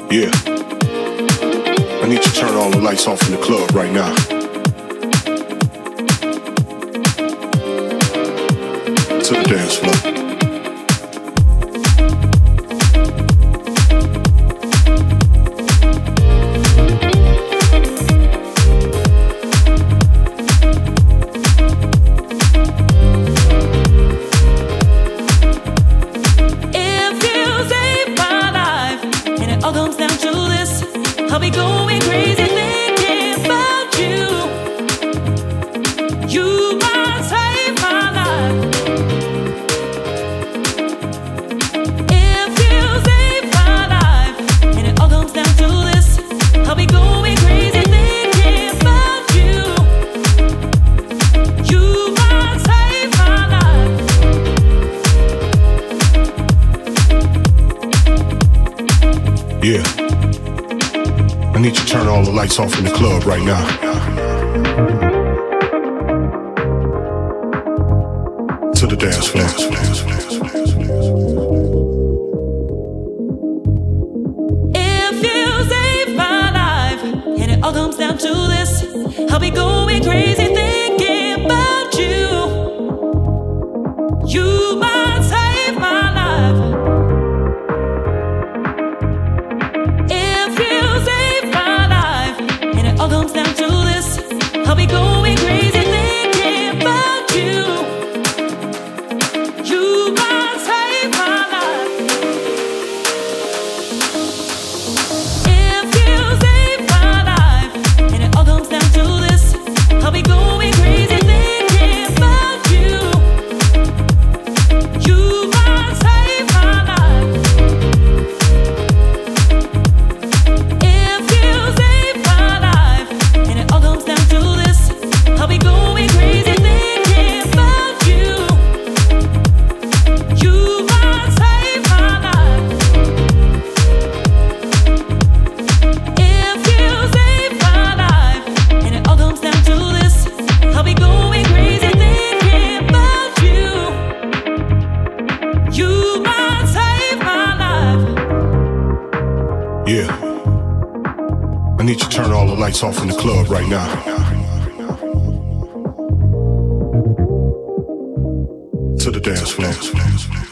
Yeah. I need you to turn all the lights off in the club right now. To the dance floor. I'll be going crazy thinking about you. You might save my life. If you save my life, and it all comes down to this, I'll be going crazy thinking about you. You might save my life. Yeah. I need you to turn all the lights off in the club right now. To the dance floor. If you save my life, and it all comes down to this, I'll be going crazy thinking about you. You might save my life. All comes down to this, I'll be going crazy thinking about you. You might save my life. If you save my life, and it all comes down to this, I'll be going crazy thinking about you. You might save my life. If you save my life, and it all comes down to this, I'll be going crazy thinking about you. You might save my life. If you save my life, and it all comes down to this, I'll be going crazy thinking about you. You might save my life. Yeah. I need you to turn all the lights off in the club right now. To the dance floor.